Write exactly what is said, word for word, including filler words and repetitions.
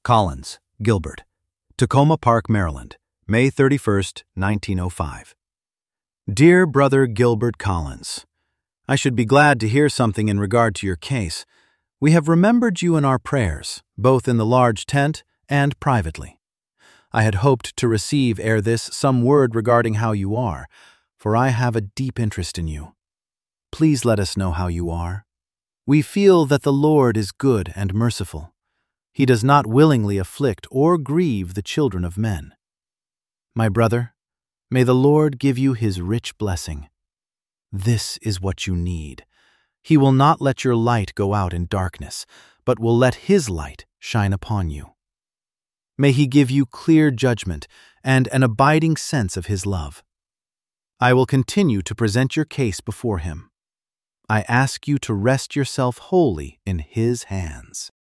Collins, Gilbert. Tacoma Park, Maryland, May thirty-first, nineteen oh five. Dear Brother Gilbert Collins, I should be glad to hear something in regard to your case. We have remembered you in our prayers, both in the large tent and privately. I had hoped to receive ere this some word regarding how you are, for I have a deep interest in you. Please let us know how you are. We feel that the Lord is good and merciful. He does not willingly afflict or grieve the children of men. My brother, may the Lord give you his rich blessing. This is what you need. He will not let your light go out in darkness, but will let his light shine upon you. May he give you clear judgment and an abiding sense of his love. I will continue to present your case before him. I ask you to rest yourself wholly in his hands.